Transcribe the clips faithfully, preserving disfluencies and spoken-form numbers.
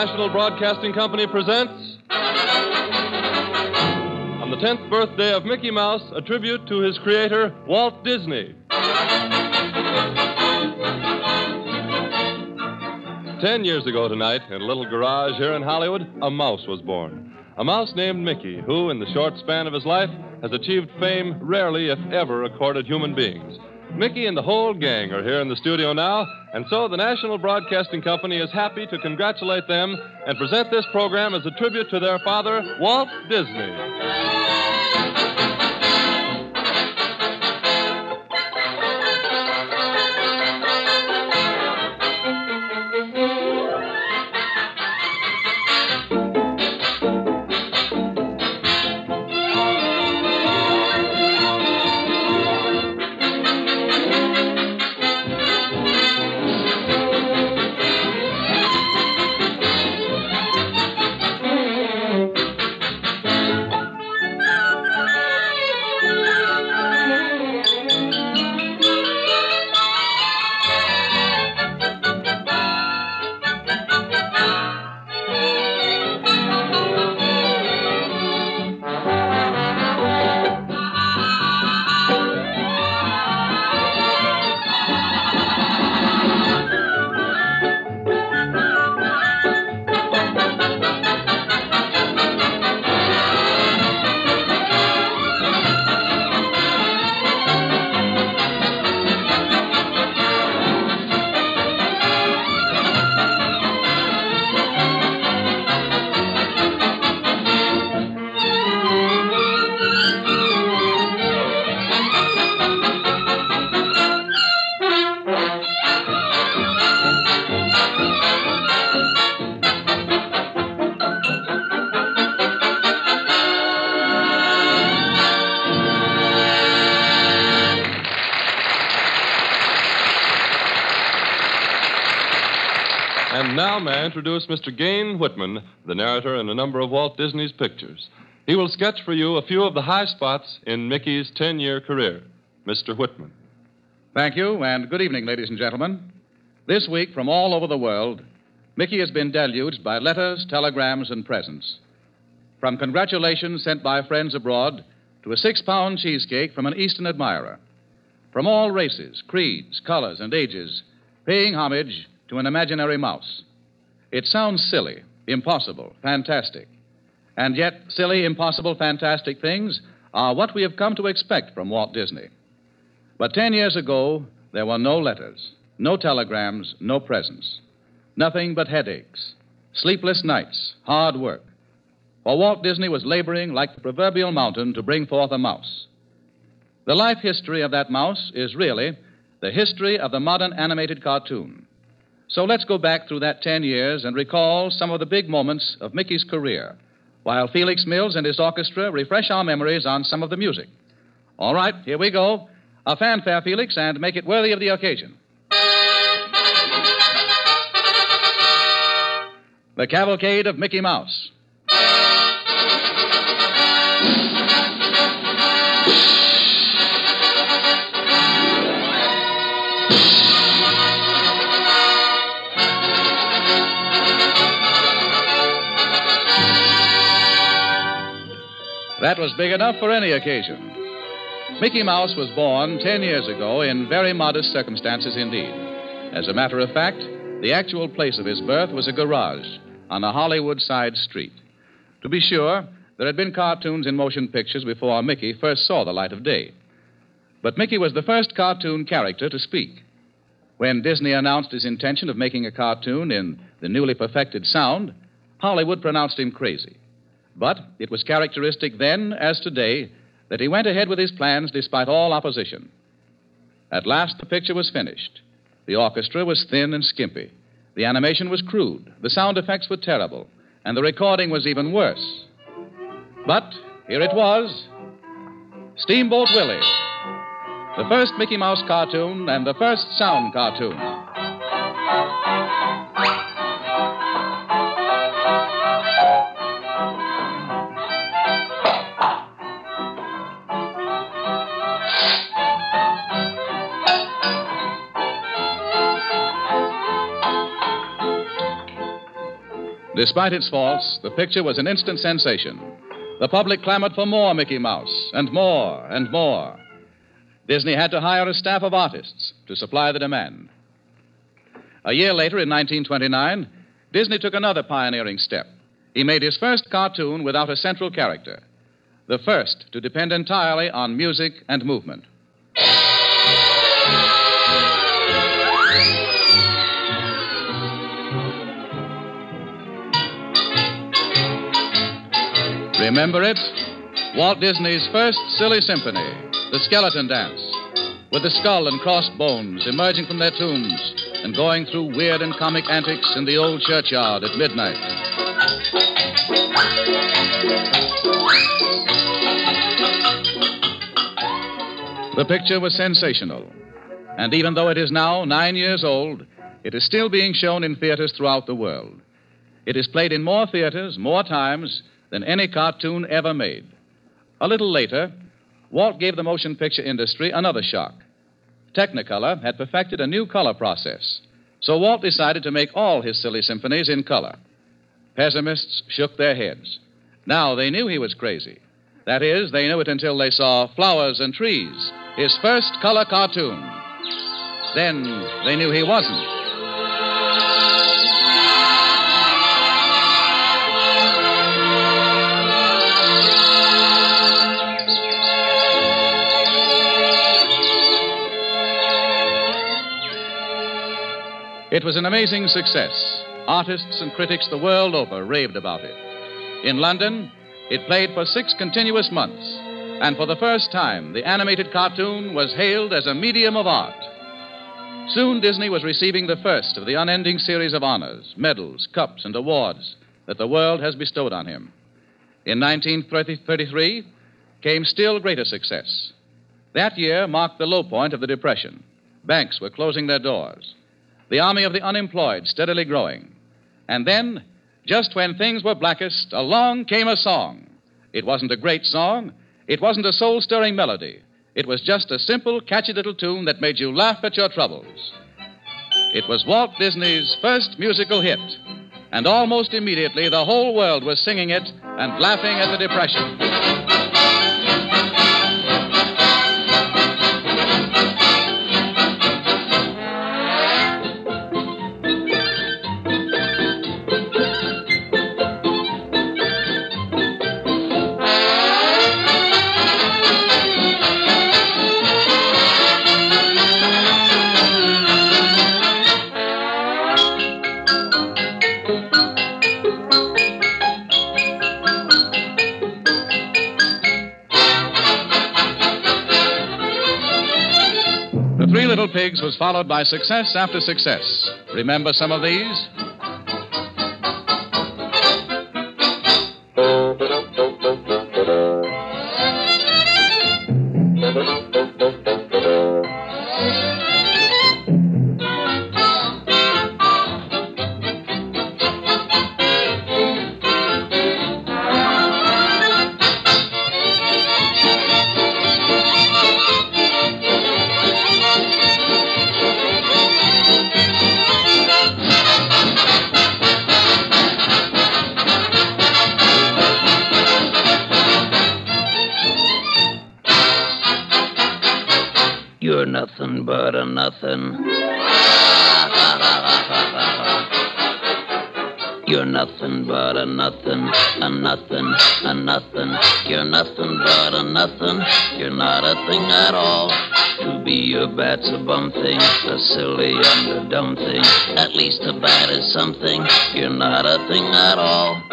National Broadcasting Company presents, on the tenth birthday of Mickey Mouse, a tribute to his creator, Walt Disney. Ten years ago tonight, in a little garage here in Hollywood, a mouse was born. A mouse named Mickey, who, in the short span of his life, has achieved fame rarely, if ever, accorded human beings. Mickey and the whole gang are here in the studio now, and so the National Broadcasting Company is happy to congratulate them and present this program as a tribute to their father, Walt Disney. And now may I introduce Mister Gain Whitman, the narrator in a number of Walt Disney's pictures. He will sketch for you a few of the high spots in Mickey's ten-year career. Mister Whitman. Thank you, and good evening, ladies and gentlemen. This week, from all over the world, Mickey has been deluged by letters, telegrams, and presents. From congratulations sent by friends abroad to a six-pound cheesecake from an Eastern admirer. From all races, creeds, colors, and ages, paying homage to an imaginary mouse. It sounds silly, impossible, fantastic. And yet, silly, impossible, fantastic things are what we have come to expect from Walt Disney. But ten years ago, there were no letters, no telegrams, no presents. Nothing but headaches, sleepless nights, hard work. For Walt Disney was laboring like the proverbial mountain to bring forth a mouse. The life history of that mouse is really the history of the modern animated cartoon. So let's go back through that ten years and recall some of the big moments of Mickey's career, while Felix Mills and his orchestra refresh our memories on some of the music. All right, here we go. A fanfare, Felix, and make it worthy of the occasion. The Cavalcade of Mickey Mouse. That was big enough for any occasion. Mickey Mouse was born ten years ago in very modest circumstances indeed. As a matter of fact, the actual place of his birth was a garage on a Hollywood side street. To be sure, there had been cartoons in motion pictures before Mickey first saw the light of day. But Mickey was the first cartoon character to speak. When Disney announced his intention of making a cartoon in the newly perfected sound, Hollywood pronounced him crazy. But it was characteristic then, as today, that he went ahead with his plans despite all opposition. At last, the picture was finished. The orchestra was thin and skimpy. The animation was crude. The sound effects were terrible. And the recording was even worse. But here it was, Steamboat Willie, the first Mickey Mouse cartoon and the first sound cartoon. Despite its faults, the picture was an instant sensation. The public clamored for more Mickey Mouse, and more and more. Disney had to hire a staff of artists to supply the demand. A year later, in nineteen twenty-nine, Disney took another pioneering step. He made his first cartoon without a central character, the first to depend entirely on music and movement. Remember it? Walt Disney's first silly symphony, The Skeleton Dance, with the skull and crossed bones emerging from their tombs and going through weird and comic antics in the old churchyard at midnight. The picture was sensational, and even though it is now nine years old, it is still being shown in theaters throughout the world. It is played in more theaters, more times, than any cartoon ever made. A little later, Walt gave the motion picture industry another shock. Technicolor had perfected a new color process, so Walt decided to make all his silly symphonies in color. Pessimists shook their heads. Now they knew he was crazy. That is, they knew it until they saw Flowers and Trees, his first color cartoon. Then they knew he wasn't. It was an amazing success. Artists and critics the world over raved about it. In London, it played for six continuous months, and for the first time, the animated cartoon was hailed as a medium of art. Soon, Disney was receiving the first of the unending series of honors, medals, cups, and awards that the world has bestowed on him. In nineteen thirty-three came still greater success. That year marked the low point of the Depression. Banks were closing their doors. The army of the unemployed steadily growing. And then, just when things were blackest, along came a song. It wasn't a great song. It wasn't a soul-stirring melody. It was just a simple, catchy little tune that made you laugh at your troubles. It was Walt Disney's first musical hit. And almost immediately, the whole world was singing it and laughing at the Depression. Three Little Pigs was followed by success after success. Remember some of these? You're nothing but a nothing. You're nothing but a nothing, a nothing, a nothing. You're nothing but a nothing. You're not a thing at all. To be a bat's a bum thing, a silly and a dumb thing. At least a bat is something. You're not a thing at all.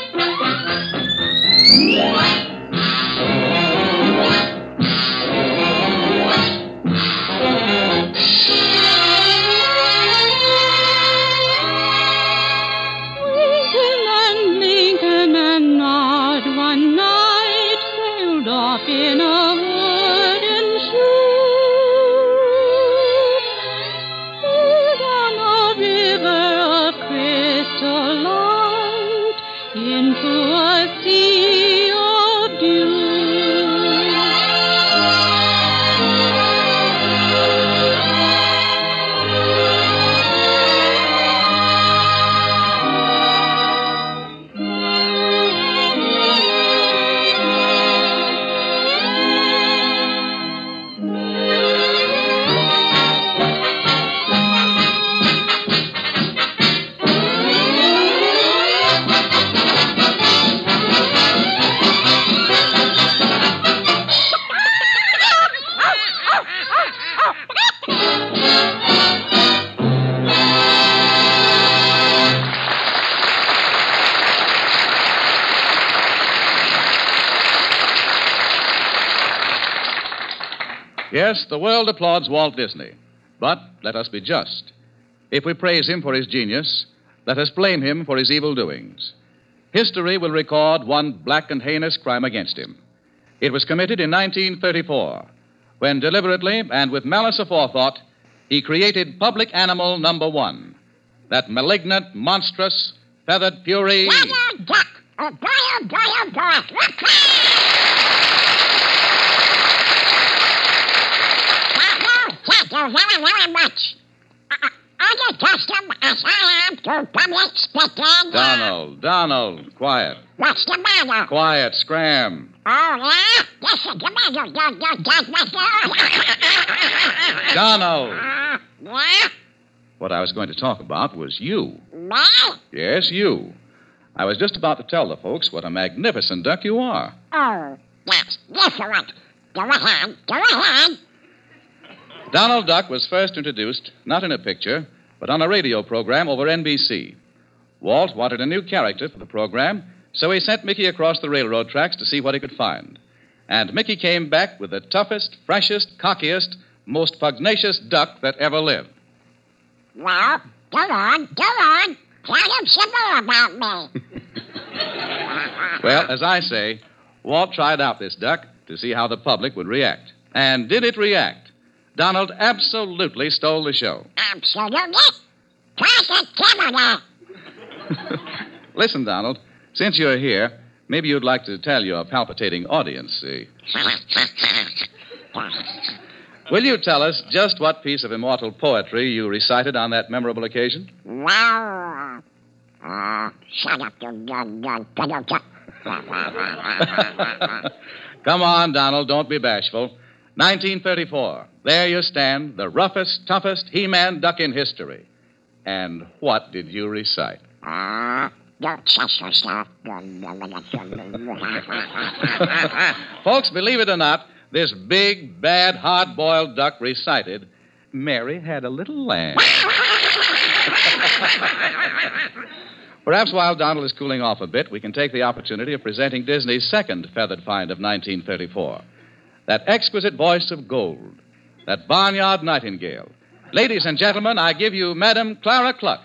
In a wooden shoe, on a river of crystal light, into a sea of dew. Yes, the world applauds Walt Disney. But let us be just. If we praise him for his genius, let us blame him for his evil doings. History will record one black and heinous crime against him. It was committed in nineteen thirty-four, when deliberately and with malice aforethought, he created public animal number one, that malignant, monstrous, feathered fury. Wild duck! Oh, boy, oh, boy, oh, boy! Thank you very, very much. Uh, are you custom as I am to public speaking? Donald, Donald, quiet. What's the matter? Quiet, scram. Oh, yeah? Yes, the matter. You, you don't make Donald. Uh, yeah? What I was going to talk about was you. Me? Yes, you. I was just about to tell the folks what a magnificent duck you are. Oh, that's different. Go ahead. Go ahead. Donald Duck was first introduced not in a picture, but on a radio program over N B C. Walt wanted a new character for the program, so he sent Mickey across the railroad tracks to see what he could find. And Mickey came back with the toughest, freshest, cockiest, most pugnacious duck that ever lived. Well, go on, go on. Tell him some more about me. Well, as I say, Walt tried out this duck to see how the public would react. And did it react? Donald absolutely stole the show. Absolutely. Try to tell that. Listen, Donald, since you're here, maybe you'd like to tell your palpitating audience. Uh, will you tell us just what piece of immortal poetry you recited on that memorable occasion? Well, uh, shut up, you gun, gun, gun, gun. Come on, Donald, don't be bashful. nineteen thirty-four. There you stand, the roughest, toughest He-Man duck in history. And what did you recite? Uh, don't touch yourself. Folks, believe it or not, this big, bad, hard-boiled duck recited, Mary had a little lamb. Perhaps while Donald is cooling off a bit, we can take the opportunity of presenting Disney's second feathered find of nineteen thirty-four. That exquisite voice of gold, that barnyard nightingale. Ladies and gentlemen, I give you Madam Clara Cluck.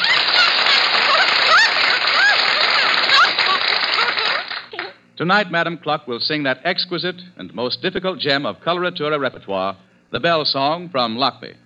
Tonight, Madam Cluck will sing that exquisite and most difficult gem of coloratura repertoire, the Bell Song from Lockby.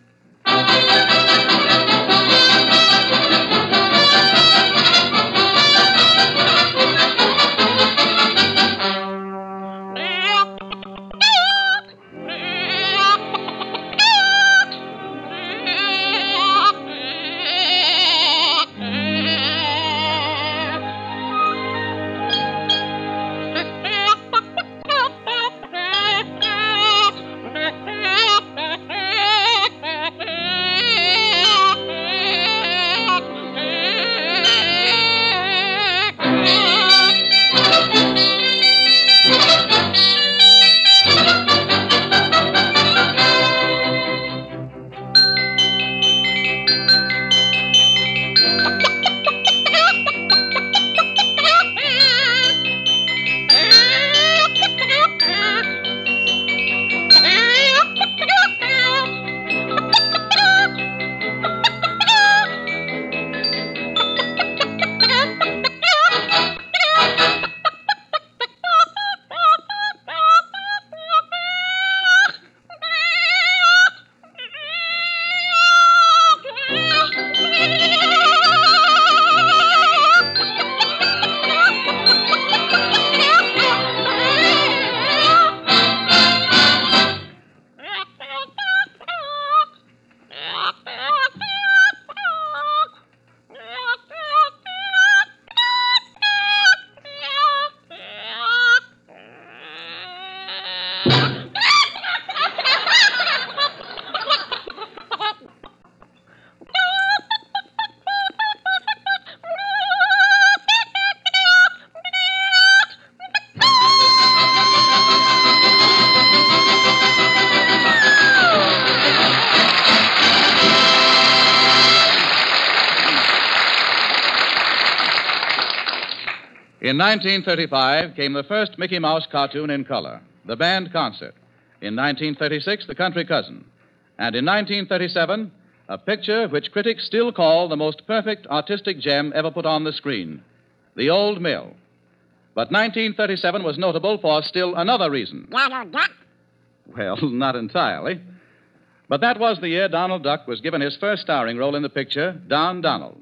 In nineteen thirty-five came the first Mickey Mouse cartoon in color, The Band Concert. In nineteen thirty-six, The Country Cousin. And in nineteen thirty-seven, a picture which critics still call the most perfect artistic gem ever put on the screen, The Old Mill. But nineteen thirty-seven was notable for still another reason. Donald Duck. Well, not entirely. But that was the year Donald Duck was given his first starring role in the picture, Don Donald.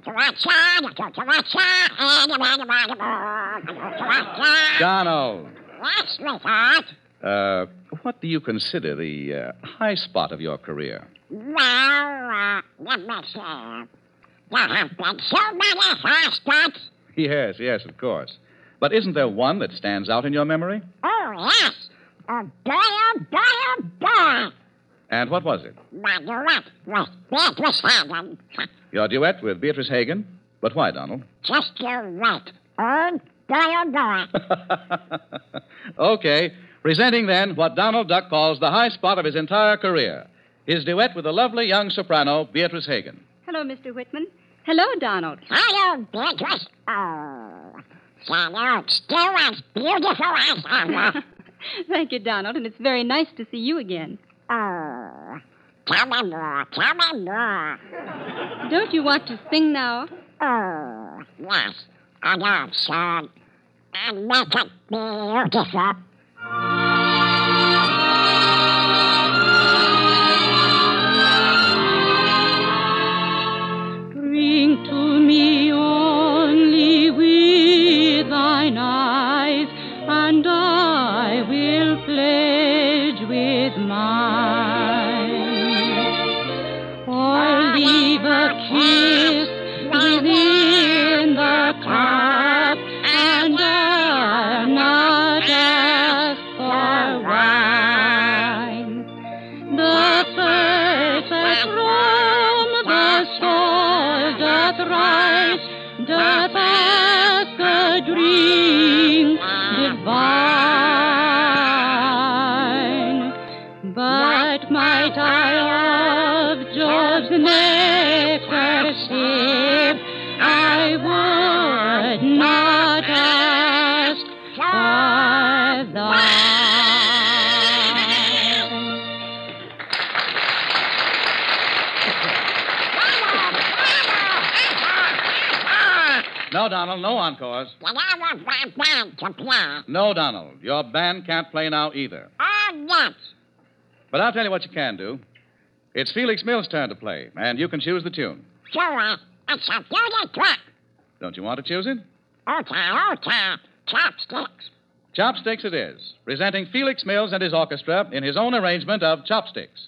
Donald. Yes, sweetheart. Uh, what do you consider the uh, high spot of your career? Well, uh, let me see. There have been so many high spots. Yes, yes, of course. But isn't there one that stands out in your memory? Oh, yes. Oh, boy, oh, boy, oh, boy. And what was it? My duet with Beatrice Hagen. Your duet with Beatrice Hagen? But why, Donald? Just you wait. Oh, boy, oh, boy. Okay. Presenting then what Donald Duck calls the high spot of his entire career, his duet with the lovely young soprano, Beatrice Hagen. Hello, Mister Whitman. Hello, Donald. Hello, Beatrice. Oh, so you're still as beautiful as ever. Thank you, Donald, and it's very nice to see you again. Oh, tell me more, tell me more. Don't you want to sing now? Oh, yes, I love song. And make it beautiful. Drink to me only with thine eyes, and I will pledge with mine. Or leave a kiss within the cup, and I'll not ask for wine. The perfect rum, the soul doth rise, doth ask a drink divine. But might I of Jove's nectar sip, I would not ask for thine. No, Donald, no encores. Then I want my band to play. No, Donald, your band can't play now either. Oh, yes. But I'll tell you what you can do. It's Felix Mills' turn to play, and you can choose the tune. Sure, it's a beauty track. Don't you want to choose it? Okay, okay. Chopsticks. Chopsticks it is, presenting Felix Mills and his orchestra in his own arrangement of Chopsticks.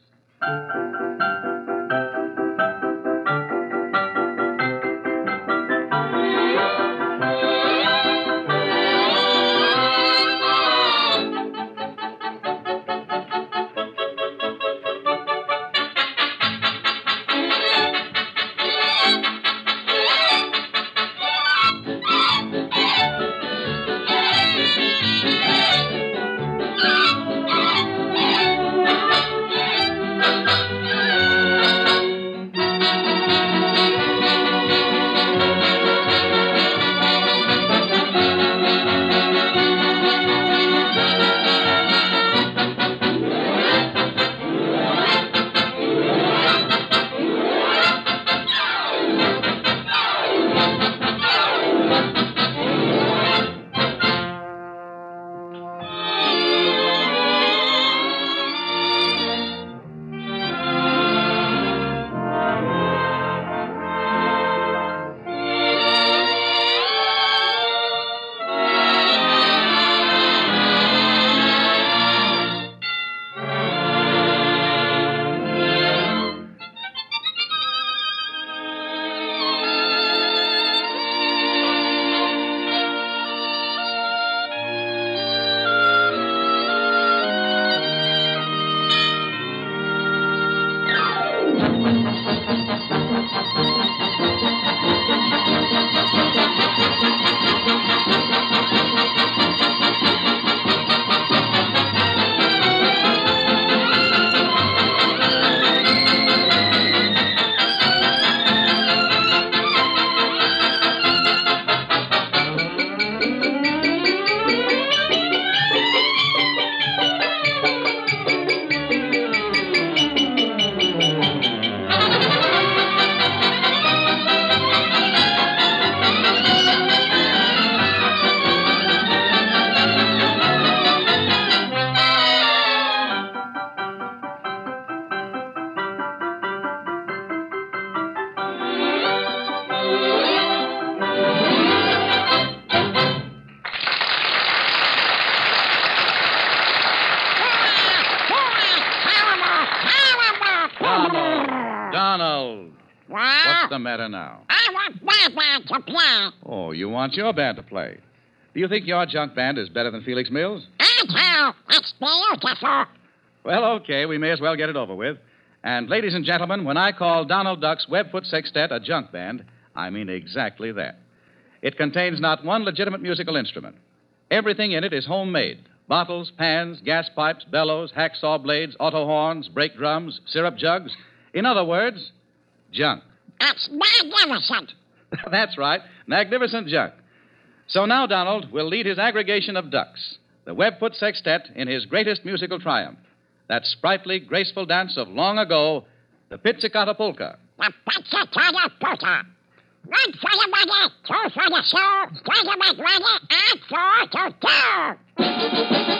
Donald. Well, What's the matter now? I want my band to play. Oh, you want your band to play. Do you think your junk band is better than Felix Mills? I do. It's beautiful. Well, okay, we may as well get it over with. And, ladies and gentlemen, when I call Donald Duck's Webfoot Sextet a junk band, I mean exactly that. It contains not one legitimate musical instrument. Everything in it is homemade. Bottles, pans, gas pipes, bellows, hacksaw blades, auto horns, brake drums, syrup jugs. In other words, junk. It's magnificent. That's right, magnificent junk. So now Donald will lead his aggregation of ducks, the Webfoot Sextet, in his greatest musical triumph, that sprightly, graceful dance of long ago, the Pizzicato Polka. The Pizzicato Polka. One for the money, two for the show, three to make ready, and four to go.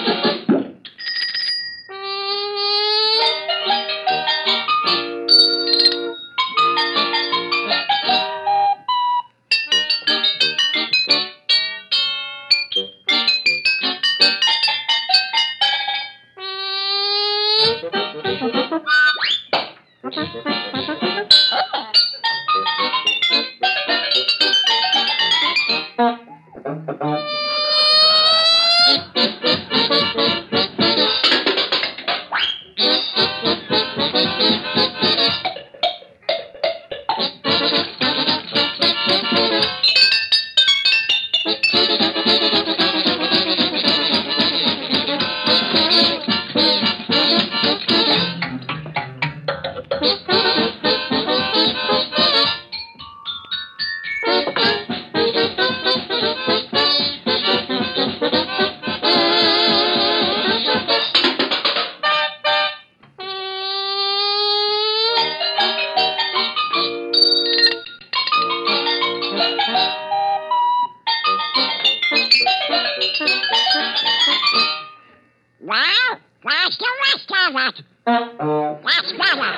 Well, where's the rest of it? That's better.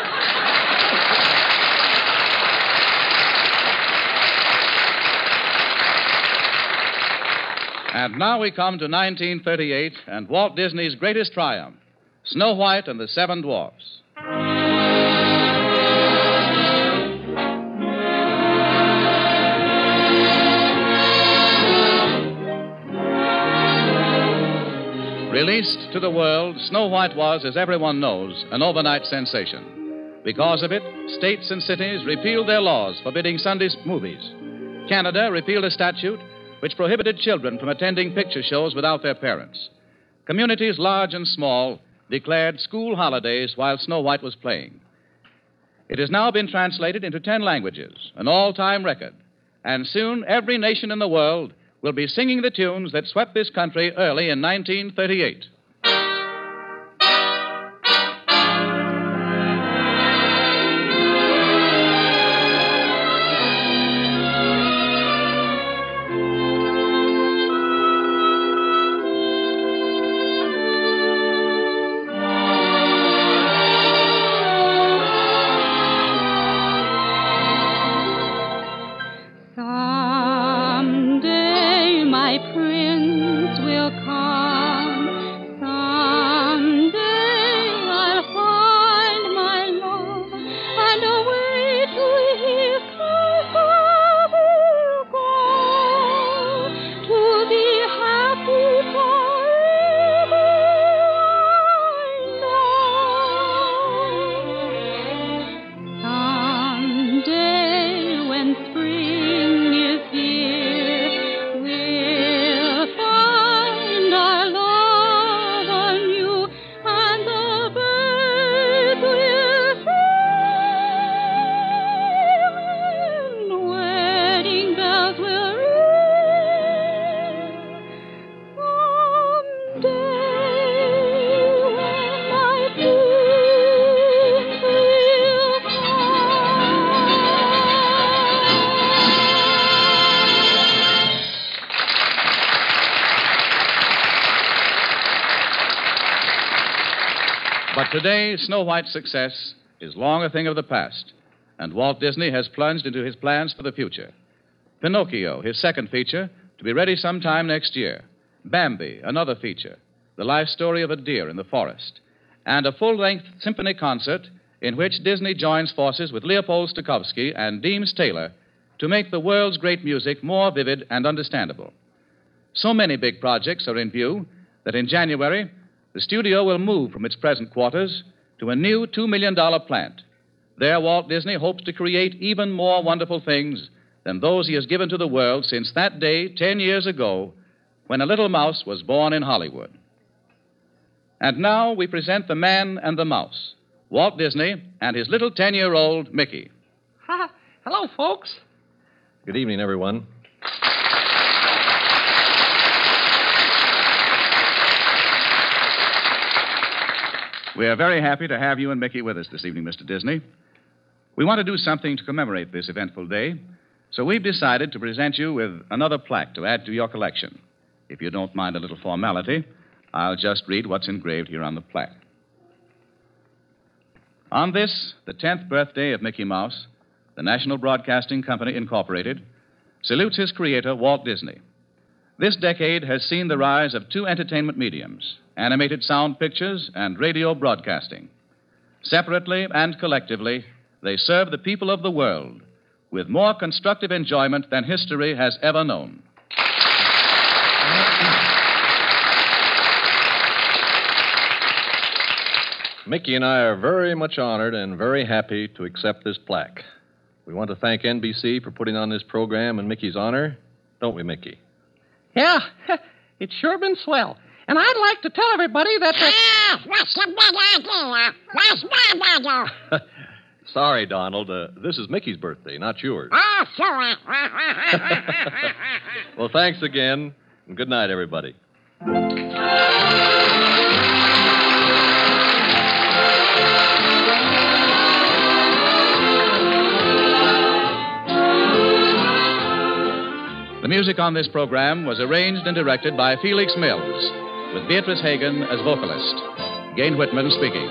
And now we come to nineteen thirty-eight and Walt Disney's greatest triumph, Snow White and the Seven Dwarfs. Released to the world, Snow White was, as everyone knows, an overnight sensation. Because of it, states and cities repealed their laws forbidding Sunday movies. Canada repealed a statute which prohibited children from attending picture shows without their parents. Communities large and small declared school holidays while Snow White was playing. It has now been translated into ten languages, an all-time record. And soon every nation in the world will be singing the tunes that swept this country early in nineteen thirty-eight. Someday my prince will come. Someday I'll find my love, and away to his castle we'll go to be happy forever. I know. Someday when spring is here, we'll find our love anew, and the birds will sing, and wedding bells will ring. Someday when my prince will But today, Snow White's success is long a thing of the past, and Walt Disney has plunged into his plans for the future. Pinocchio, his second feature, to be ready sometime next year. Bambi, another feature, the life story of a deer in the forest. And a full-length symphony concert in which Disney joins forces with Leopold Stokowski and Deems Taylor to make the world's great music more vivid and understandable. So many big projects are in view that in January, the studio will move from its present quarters to a new two million dollars plant. There, Walt Disney hopes to create even more wonderful things than those he has given to the world since that day, ten years ago, when a little mouse was born in Hollywood. And now we present the man and the mouse, Walt Disney and his little ten-year-old Mickey. Hello, folks. Good evening, everyone. We are very happy to have you and Mickey with us this evening, Mister Disney. We want to do something to commemorate this eventful day, so we've decided to present you with another plaque to add to your collection. If you don't mind a little formality, I'll just read what's engraved here on the plaque. On this, the tenth birthday of Mickey Mouse, the National Broadcasting Company, Incorporated, salutes his creator, Walt Disney. This decade has seen the rise of two entertainment mediums, animated sound pictures and radio broadcasting. Separately and collectively, they serve the people of the world with more constructive enjoyment than history has ever known. Mickey and I are very much honored and very happy to accept this plaque. We want to thank N B C for putting on this program in Mickey's honor, don't we, Mickey? Yeah, it's sure been swell. And I'd like to tell everybody that... The... Ah, what's the big idea? Where's my medal? Sorry, Donald. Uh, this is Mickey's birthday, not yours. Oh, sorry. Well, thanks again, and good night, everybody. The music on this program was arranged and directed by Felix Mills, with Beatrice Hagen as vocalist. Gain Whitman speaking.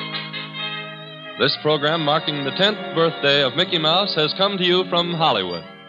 This program marking the tenth birthday of Mickey Mouse has come to you from Hollywood.